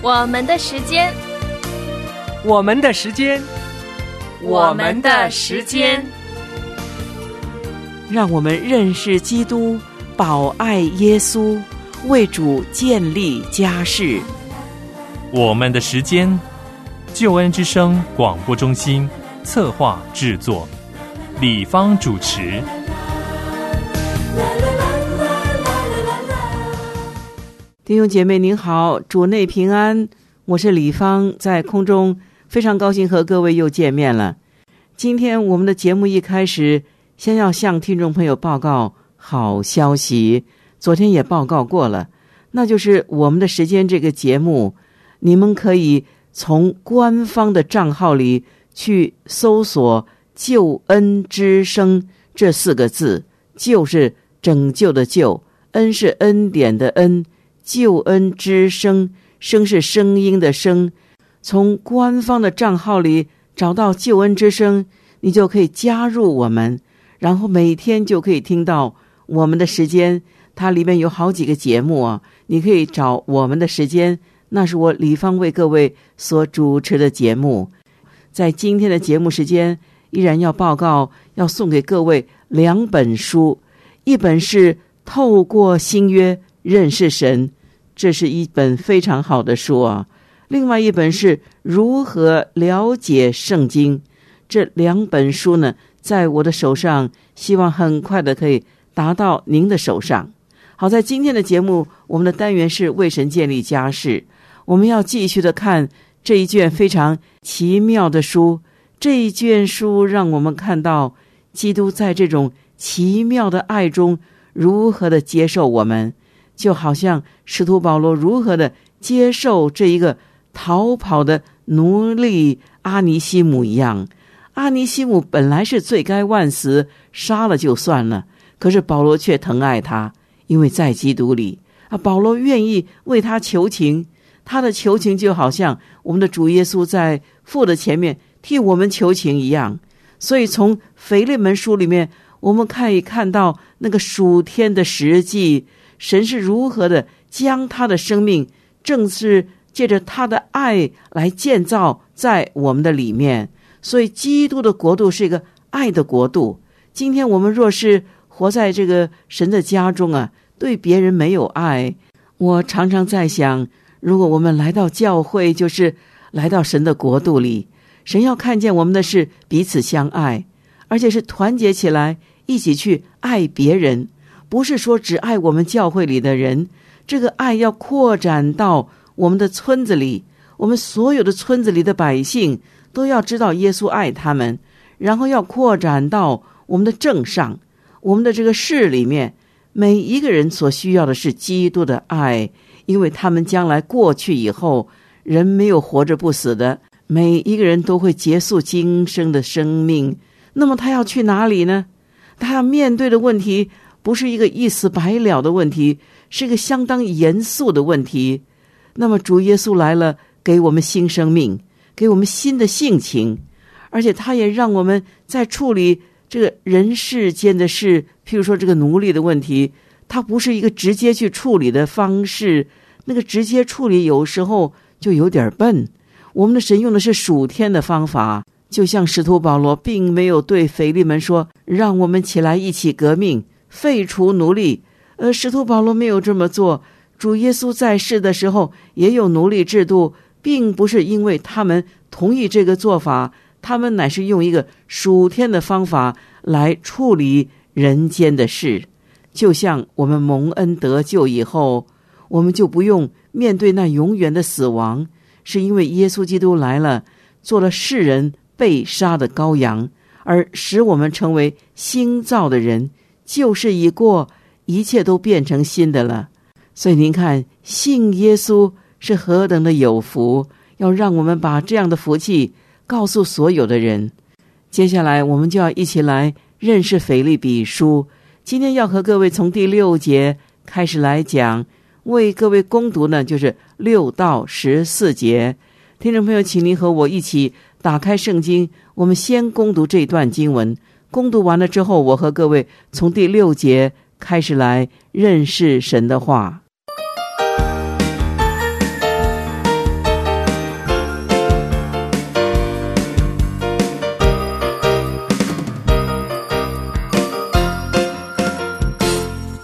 我们的时间， 我们的时间， 我们的时间， 让我们认识基督，保爱耶稣，为主建立家室。 我们的时间，救恩之声广播中心策划制作，李芳主持。 弟兄姐妹您好，主内平安，我是李芳，在空中非常高兴和各位又见面了。今天我们的节目一开始，先要向听众朋友报告好消息，昨天也报告过了，那就是我们的时间这个节目，你们可以从官方的账号里去搜索救恩之声这4个字，救是拯救的救，恩是恩典的恩，救恩之声，声是声音的声。从官方的账号里找到救恩之声，你就可以加入我们，然后每天就可以听到我们的时间，它里面有好几个节目啊，你可以找我们的时间，那是我李芳为各位所主持的节目。在今天的节目时间，依然要报告，要送给各位2本书，一本是透过新约认识神，这是一本非常好的书啊。另外一本是如何了解圣经，这2本书呢，在我的手上，希望很快的可以达到您的手上。好，在今天的节目，我们的单元是为神建立家室，我们要继续的看这一卷非常奇妙的书。这一卷书让我们看到基督在这种奇妙的爱中如何的接受我们，就好像使徒保罗如何的接受这一个逃跑的奴隶阿尼西姆一样。阿尼西姆本来是罪该万死，杀了就算了，可是保罗却疼爱他，因为在基督里保罗愿意为他求情，他的求情就好像我们的主耶稣在父的前面替我们求情一样。所以从腓利门书里面，我们可以看到那个属天的实际，神是如何的将他的生命，正是借着他的爱来建造在我们的里面。所以基督的国度是一个爱的国度。今天我们若是活在这个神的家中啊，对别人没有爱，我常常在想，如果我们来到教会，就是来到神的国度里，神要看见我们的是彼此相爱，而且是团结起来一起去爱别人，不是说只爱我们教会里的人，这个爱要扩展到我们的村子里，我们所有的村子里的百姓都要知道耶稣爱他们，然后要扩展到我们的镇上，我们的这个市里面，每一个人所需要的是基督的爱，因为他们将来过去以后，人没有活着不死的，每一个人都会结束今生的生命。那么他要去哪里呢？他要面对的问题不是一个一死百了的问题，是一个相当严肃的问题。那么主耶稣来了，给我们新生命，给我们新的性情，而且他也让我们在处理这个人世间的事，譬如说这个奴隶的问题，他不是一个直接去处理的方式，那个直接处理有时候就有点笨。我们的神用的是属天的方法，就像使徒保罗并没有对腓利门说让我们起来一起革命废除奴隶，使徒保罗没有这么做。主耶稣在世的时候也有奴隶制度，并不是因为他们同意这个做法，他们乃是用一个属天的方法来处理人间的事。就像我们蒙恩得救以后，我们就不用面对那永远的死亡，是因为耶稣基督来了，做了世人被杀的羔羊，而使我们成为新造的人，旧事已过，一切都变成新的了。所以您看，信耶稣是何等的有福，要让我们把这样的福气告诉所有的人。接下来我们就要一起来认识腓立比书，今天要和各位从第6节开始来讲，为各位攻读呢，就是6到14节。听众朋友，请您和我一起打开圣经，我们先攻读这段经文，攻读完了之后，我和各位从第6节开始来认识神的话。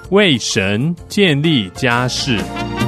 为神建立家室。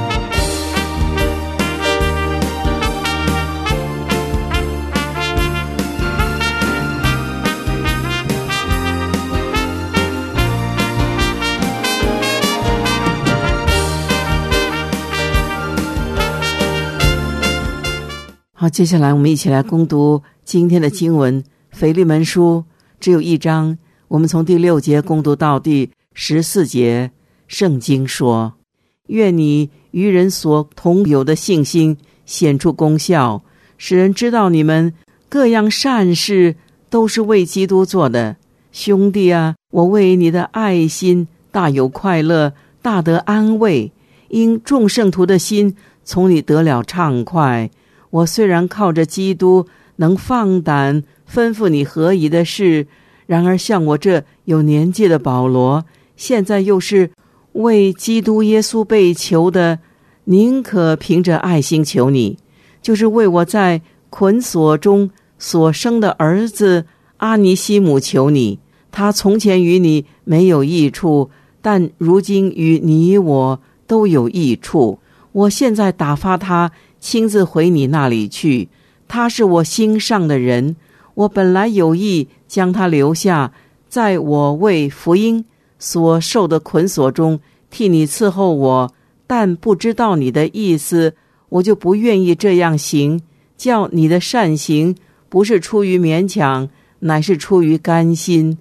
好，接下来我们一起来攻读今天的经文，腓利门书只有1章，我们从第6节攻读到第14节。圣经说，愿你与人所同有的信心显出功效，使人知道你们各样善事都是为基督做的。兄弟啊，我为你的爱心大有快乐，大得安慰，因众圣徒的心从你得了畅快。我虽然靠着基督能放胆吩咐你合宜的事，然而像我这有年纪的保罗，现在又是为基督耶稣被囚的，宁可凭着爱心求你，就是为我在捆锁中所生的儿子阿尼西姆求你。他从前与你没有益处，但如今与你我都有益处。我现在打发他亲自回你那里去，他是我心上的人，我本来有意将他留下，在我为福音所受的捆锁中替你伺候我，但不知道你的意思，我就不愿意这样行，叫你的善行不是出于勉强，乃是出于甘心。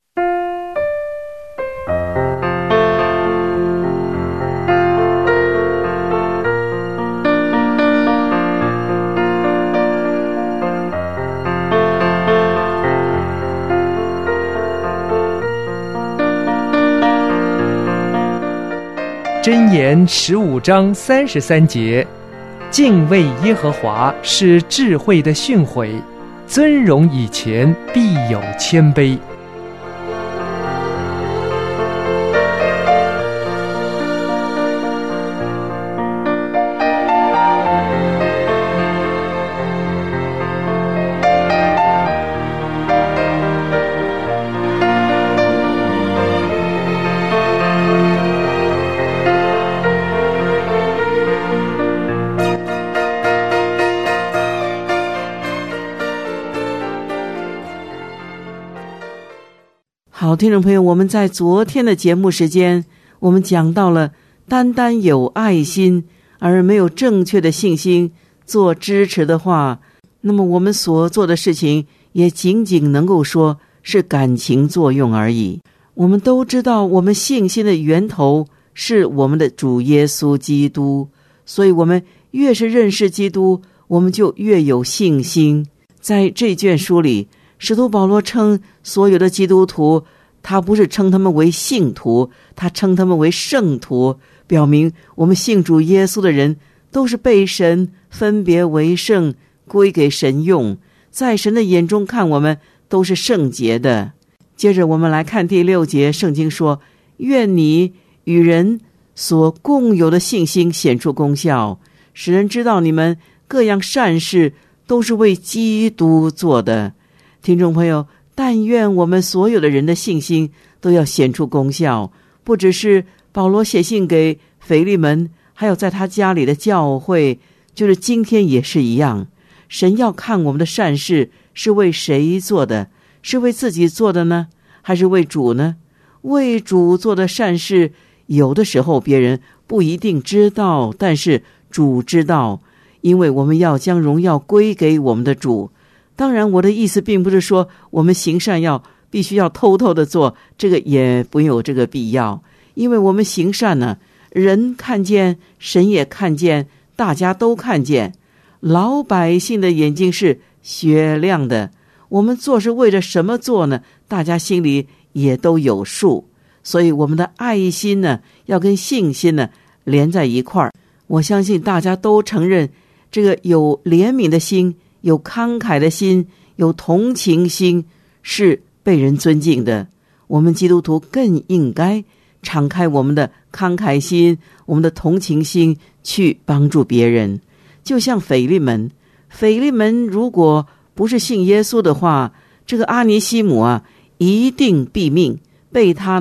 箴言15章33节，敬畏耶和华是智慧的训诲，尊荣以前必有谦卑。 好，听众朋友，我们在昨天的节目时间，我们讲到了单单有爱心而没有正确的信心做支持的话，那么我们所做的事情也仅仅能够说是感情作用而已。我们都知道，我们信心的源头是我们的主耶稣基督，所以我们越是认识基督，我们就越有信心。在这卷书里，使徒保罗称所有的基督徒，他不是称他们为信徒，他称他们为圣徒，表明我们信主耶稣的人都是被神分别为圣，归给神用，在神的眼中看我们都是圣洁的。接着我们来看第6节，圣经说，愿你与人所共有的信心显出功效，使人知道你们各样善事都是为基督做的。听众朋友，但愿我们所有的人的信心都要显出功效，不只是保罗写信给腓利门，还有在他家里的教会，就是今天也是一样。神要看我们的善事是为谁做的，是为自己做的呢，还是为主呢？为主做的善事，有的时候别人不一定知道，但是主知道，因为我们要将荣耀归给我们的主。当然我的意思并不是说我们行善必须要偷偷的做，这个也不有这个必要，因为我们行善呢，人看见，神也看见，大家都看见，老百姓的眼睛是雪亮的，我们做是为了什么做呢？大家心里也都有数。所以我们的爱心呢，要跟信心呢连在一块儿。我相信大家都承认，这个有怜悯的心，有慷慨的心，有同情心，是被人尊敬的。我们基督徒更应该敞开我们的慷慨心，我们的同情心，去帮助别人。就像腓利门如果不是信耶稣的话，这个阿尼西姆啊，一定毙命，被他呢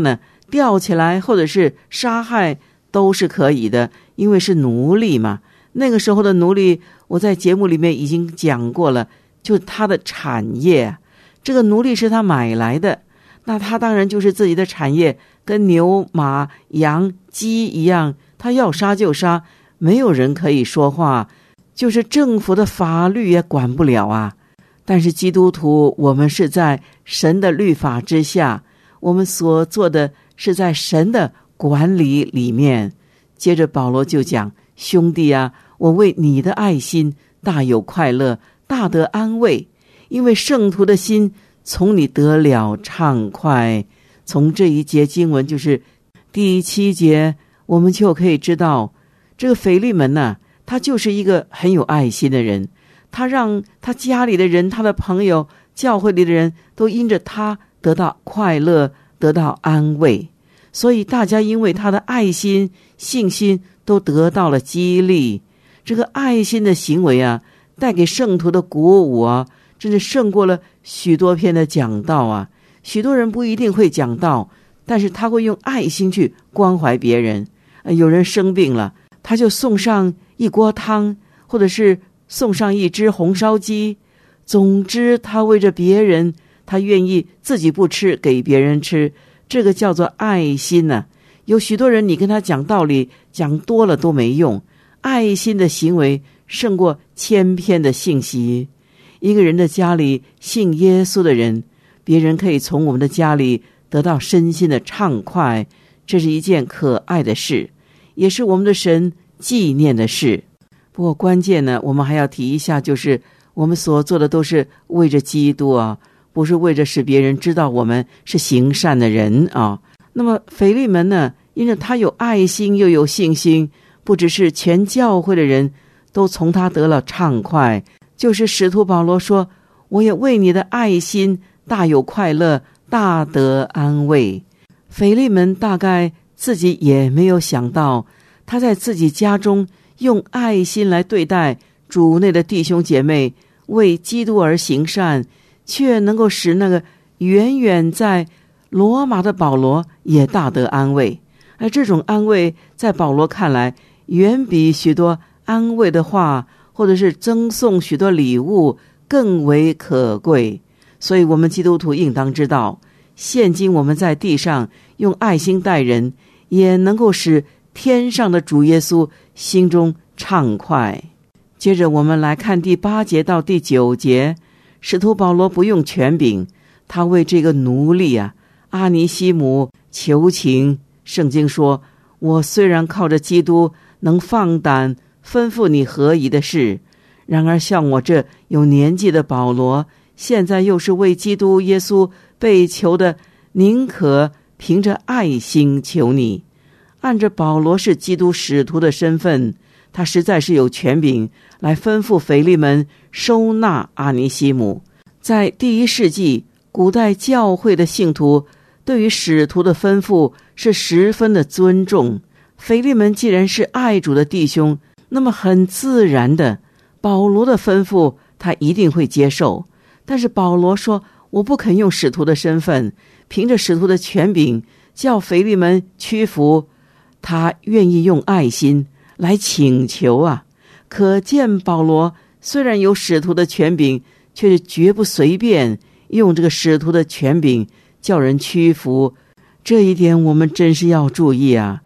吊起来或者是杀害都是可以的，因为是奴隶嘛。那个时候的奴隶，我在节目里面已经讲过了，就是他的产业，这个奴隶是他买来的，那他当然就是自己的产业，跟牛马羊鸡一样，他要杀就杀，没有人可以说话，就是政府的法律也管不了啊。但是基督徒，我们是在神的律法之下，我们所做的是在神的管理里面。接着保罗就讲，兄弟啊，我为你的爱心大有快乐，大得安慰，因为圣徒的心从你得了畅快。从这一节经文，就是第7节，我们就可以知道，这个腓利门呢，他就是一个很有爱心的人，他让他家里的人，他的朋友，教会里的人都因着他得到快乐，得到安慰。所以大家因为他的爱心、信心都得到了激励。这个爱心的行为啊，带给圣徒的鼓舞啊，真是胜过了许多篇的讲道啊。许多人不一定会讲道，但是他会用爱心去关怀别人。有人生病了，他就送上一锅汤，或者是送上一只红烧鸡。总之他为着别人，他愿意自己不吃，给别人吃，这个叫做爱心呢。有许多人你跟他讲道理，讲多了都没用，爱心的行为胜过1000篇的信息。一个人的家里信耶稣的人，别人可以从我们的家里得到身心的畅快，这是一件可爱的事，也是我们的神纪念的事。不过关键呢，我们还要提一下，就是我们所做的都是为着基督啊，不是为着使别人知道我们是行善的人啊。那么腓利门呢，因为他有爱心又有信心，不只是全教会的人都从他得了畅快，就是使徒保罗说，我也为你的爱心大有快乐，大得安慰。腓利门大概自己也没有想到，他在自己家中用爱心来对待主内的弟兄姐妹，为基督而行善，却能够使那个远远在罗马的保罗也大得安慰。而这种安慰在保罗看来，远比许多安慰的话或者是赠送许多礼物更为可贵。所以我们基督徒应当知道，现今我们在地上用爱心待人，也能够使天上的主耶稣心中畅快。接着我们来看第8节到第9节，使徒保罗不用权柄，他为这个奴隶啊阿尼西姆求情。圣经说，我虽然靠着基督能放胆吩咐你合宜的事，然而像我这有年纪的保罗，现在又是为基督耶稣被求的，宁可凭着爱心求你。按着保罗是基督使徒的身份，他实在是有权柄来吩咐腓利门收纳阿尼西姆。在第1世纪古代教会的信徒对于使徒的吩咐是十分的尊重。腓利门既然是爱主的弟兄，那么很自然的，保罗的吩咐他一定会接受。但是保罗说，我不肯用使徒的身份，凭着使徒的权柄叫腓利门屈服，他愿意用爱心来请求啊。可见保罗虽然有使徒的权柄，却是绝不随便用这个使徒的权柄叫人屈服，这一点我们真是要注意啊。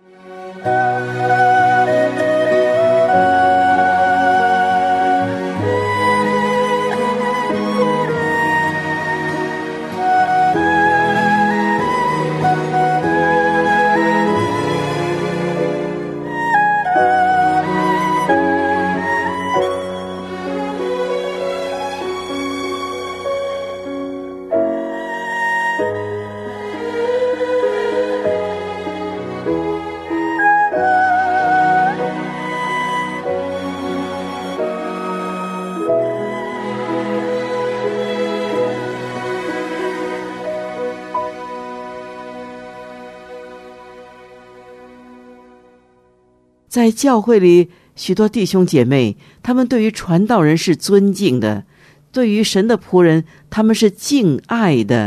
在教会里，许多弟兄姐妹，他们对于传道人是尊敬的，对于神的仆人，他们是敬爱的。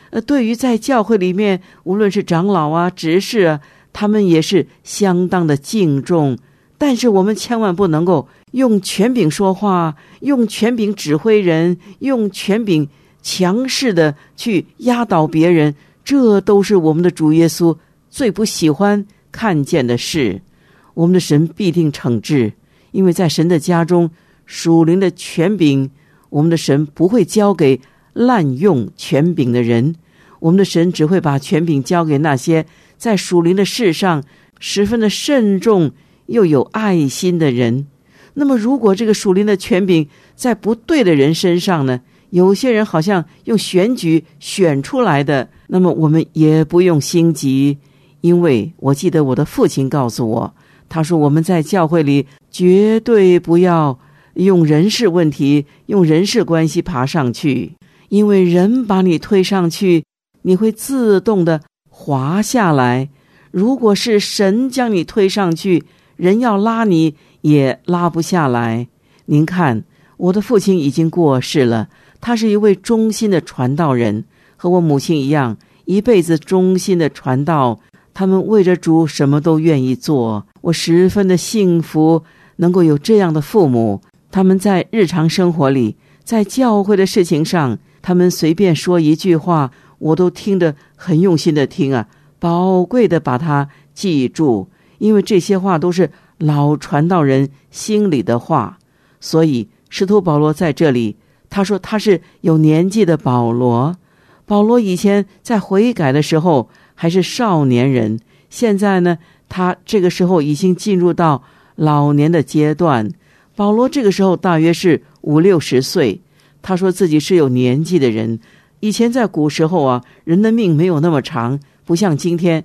对于在教会里面，无论是长老啊、执事啊，他们也是相当的敬重。但是我们千万不能够用权柄说话，用权柄指挥人，用权柄强势的去压倒别人，这都是我们的主耶稣最不喜欢看见的事。我们的神必定惩治，因为在神的家中，属灵的权柄，我们的神不会交给滥用权柄的人，我们的神只会把权柄交给那些在属灵的事上十分的慎重又有爱心的人。那么如果这个属灵的权柄在不对的人身上呢，有些人好像用选举选出来的，那么我们也不用心急。因为我记得我的父亲告诉我，他说我们在教会里绝对不要用人事问题，用人事关系爬上去，因为人把你推上去，你会自动的滑下来。如果是神将你推上去，人要拉你也拉不下来。您看，我的父亲已经过世了，他是一位忠心的传道人，和我母亲一样，一辈子忠心的传道。他们为着主什么都愿意做，我十分的幸福能够有这样的父母。他们在日常生活里，在教会的事情上，他们随便说一句话，我都听得很用心的听啊，宝贵的把它记住，因为这些话都是老传道人心里的话。所以使徒保罗在这里，他说他是有年纪的保罗。保罗以前在悔改的时候还是少年人，现在呢，他这个时候已经进入到老年的阶段。保罗这个时候大约是50-60岁，他说自己是有年纪的人。以前在古时候啊，人的命没有那么长，不像今天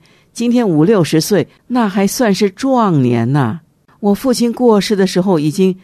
50-60岁那还算是壮年呐。我父亲过世的时候已经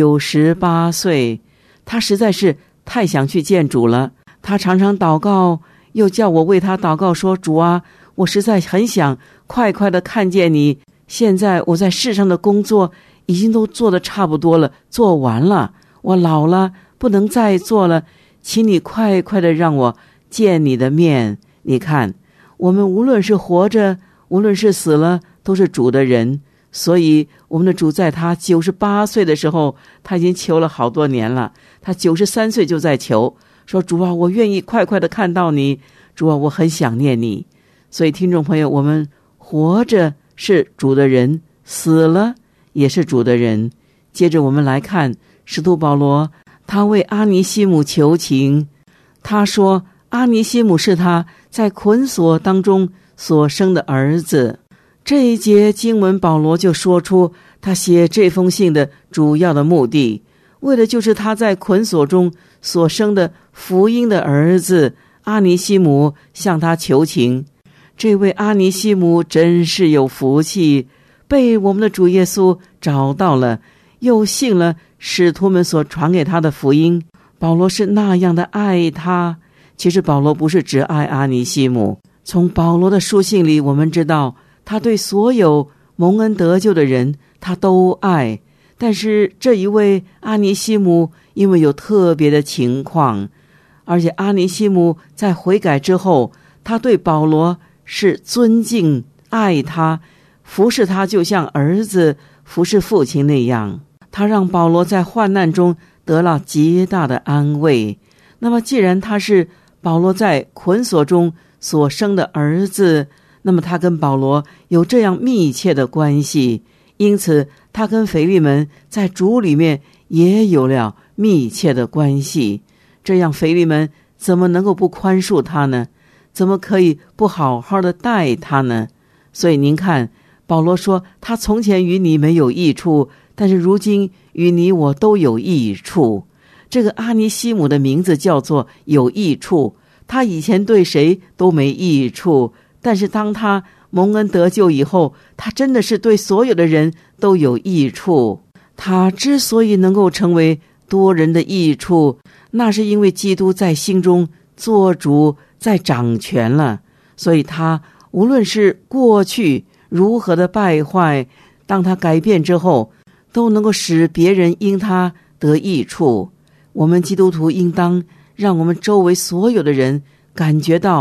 98岁，他实在是太想去见主了。他常常祷告，又叫我为他祷告，说主啊，我实在很想快快的看见你。现在我在世上的工作已经都做得差不多了，做完了，我老了，不能再做了，请你快快的让我见你的面。你看，我们无论是活着，无论是死了，都是主的人。所以我们的主在他98岁的时候，他已经求了好多年了，他93岁就在求，说主啊，我愿意快快的看到你，主啊，我很想念你。所以听众朋友，我们活着是主的人，死了也是主的人。接着我们来看使徒保罗，他为阿尼西姆求情。他说阿尼西姆是他在捆锁当中所生的儿子。这一节经文，保罗就说出他写这封信的主要的目的，为的就是他在捆锁中所生的福音的儿子阿尼西姆向他求情。这位阿尼西姆真是有福气，被我们的主耶稣找到了，又信了使徒们所传给他的福音。保罗是那样的爱他。其实保罗不是只爱阿尼西姆，从保罗的书信里我们知道，他对所有蒙恩得救的人他都爱。但是这一位阿尼西姆因为有特别的情况，而且阿尼西姆在悔改之后，他对保罗是尊敬爱他，服侍他就像儿子服侍父亲那样。他让保罗在患难中得了极大的安慰。那么既然他是保罗在捆锁中所生的儿子，那么他跟保罗有这样密切的关系，因此他跟腓利门在主里面也有了密切的关系。这样腓利门怎么能够不宽恕他呢？怎么可以不好好的待他呢？所以您看，保罗说他从前与你没有益处，但是如今与你我都有益处。这个阿尼西姆的名字叫做有益处，他以前对谁都没益处，但是当他蒙恩得救以后，他真的是对所有的人都有益处。他之所以能够成为多人的益处，那是因为基督在心中做主，在掌权了。所以他无论是过去如何的败坏，当他改变之后，都能够使别人因他得益处。我们基督徒应当让我们周围所有的人感觉到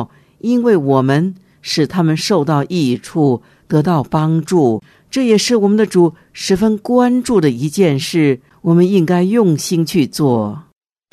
因为我们使他们受到益处，得到帮助。这也是我们的主十分关注的一件事，我们应该用心去做。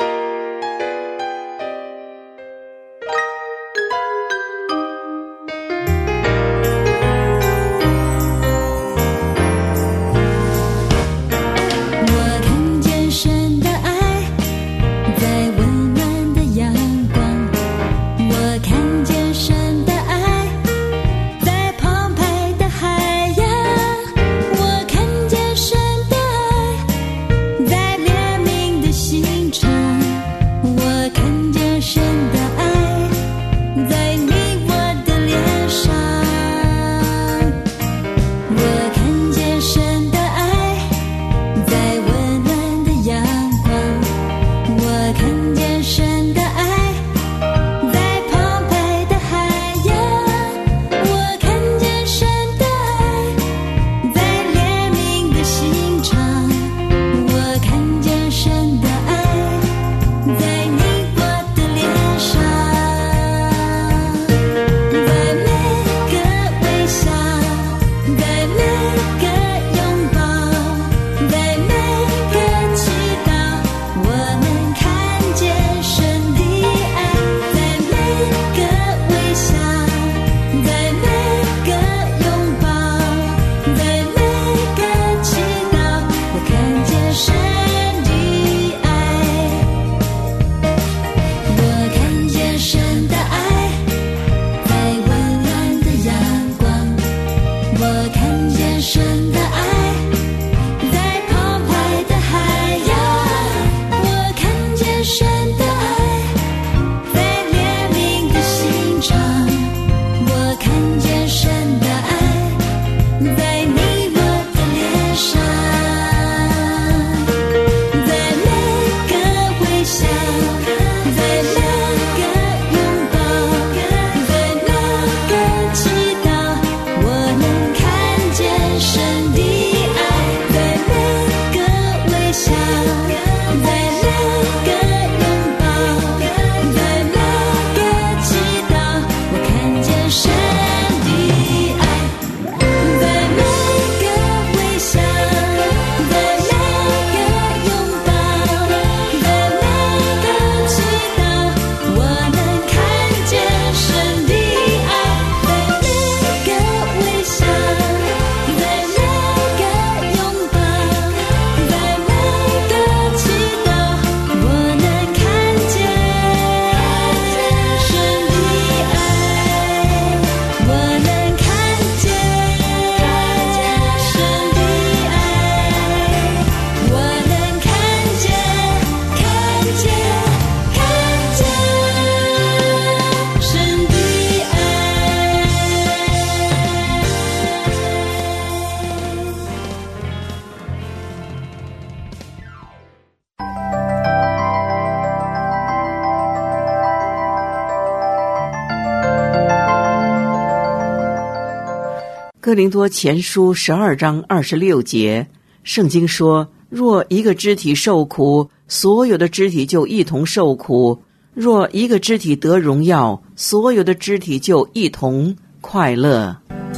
哥林多前书12章26节，圣经说，若一个肢体受苦，所有的肢体就一同受苦；若一个肢体得荣耀，所有的肢体就一同快乐。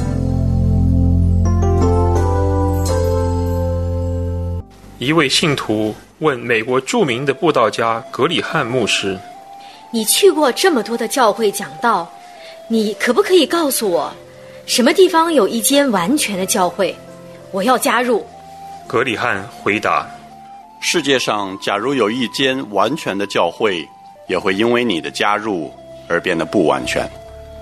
一位信徒问美国著名的布道家格里汉牧师， 你去过这么多的教会讲道，你可不可以告诉我，什么地方有一间完全的教会？我要加入。 格里汉回答， 世界上假如有一间完全的教会，也会因为你的加入而变得不完全。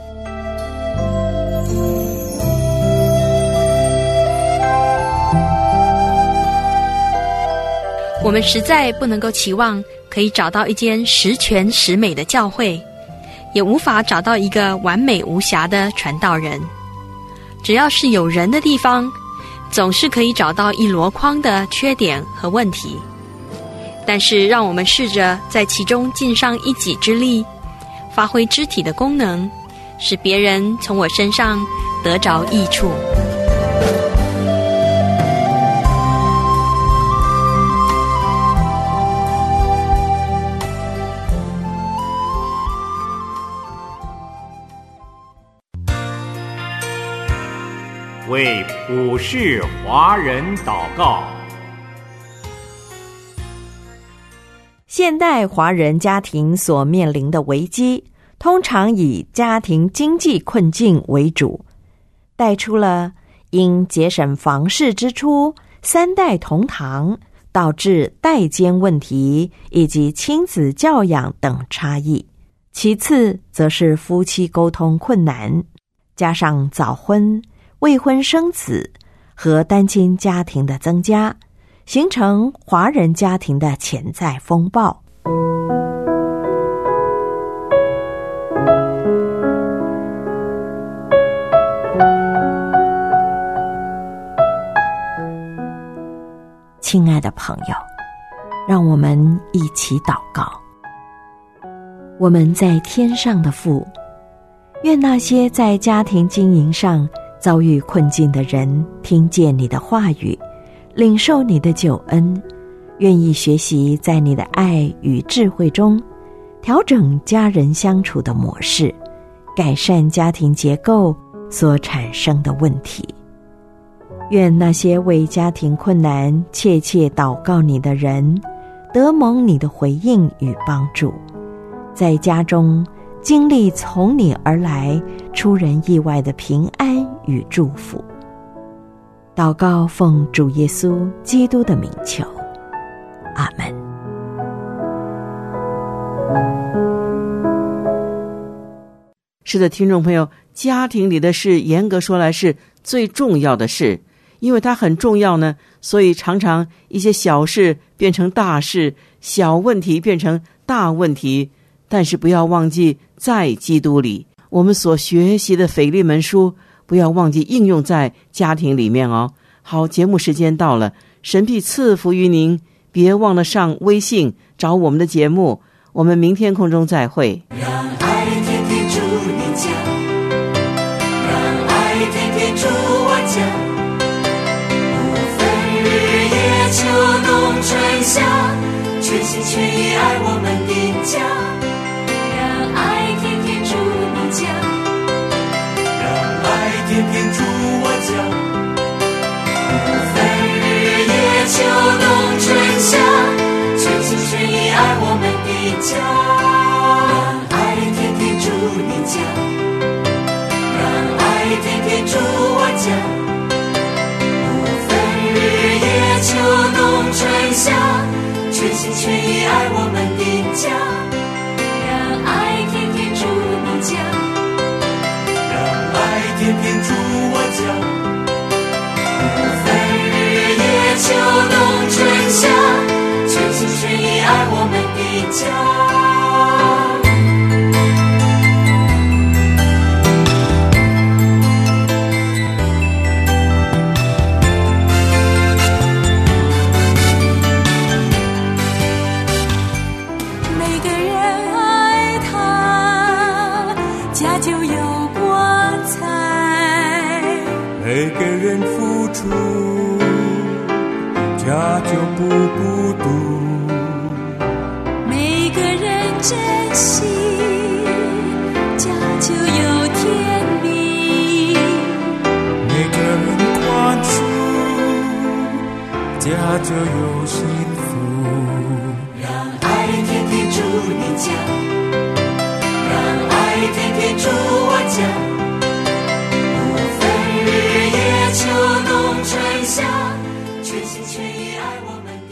我们实在不能够期望可以找到一间十全十美的教会，也无法找到一个完美无瑕的传道人。只要是有人的地方，总是可以找到一箩筐的缺点和问题。但是让我们试着在其中尽上一己之力，发挥肢体的功能，使别人从我身上得着益处。 为普世华人祷告。 现代华人家庭所面临的危机，通常以家庭经济困境为主，带出了因节省房事支出、三代同堂，导致代间问题以及亲子教养等差异。其次则是夫妻沟通困难，加上早婚、未婚生子和单亲家庭的增加，形成华人家庭的潜在风暴。亲爱的朋友，让我们一起祷告。我们在天上的父，愿那些在家庭经营上遭遇困境的人听见你的话语，领受你的救恩，愿意学习在你的爱与智慧中调整家人相处的模式，改善家庭结构所产生的问题。愿那些为家庭困难切切祷告你的人得蒙你的回应与帮助，在家中经历从你而来出人意外的平安与祝福。祷告奉主耶稣基督的名求，阿们。 是的，听众朋友，家庭里的事严格说来是最重要的事，因为它很重要呢，所以常常一些小事变成大事，小问题变成大问题。但是不要忘记，在基督里，我们所学习的腓利门书，不要忘记应用在家庭里面哦。好，节目时间到了，神必赐福于您，别忘了上微信找我们的节目，我们明天空中再会。 让爱天天住你家，让爱天天住我家，不分日夜秋冬春夏，全心全意爱我们的家。让爱天天住你家，让爱天天住我家，不分日夜秋冬春夏，全心全意爱我们的家。让爱天天住你家，让爱天天住我家，不分日夜秋冬春夏，全心全意爱我们的家。让爱天天住你家，让爱天天住我家，不分日夜秋冬春夏，全心全意爱我们的家。 每个人付出，家就不孤独； 每个人珍惜，家就有天命； 每个人宽恕，家就有幸福。 让爱天天住你家，让爱天天住我家，秋冬春夏，全心全意爱我们。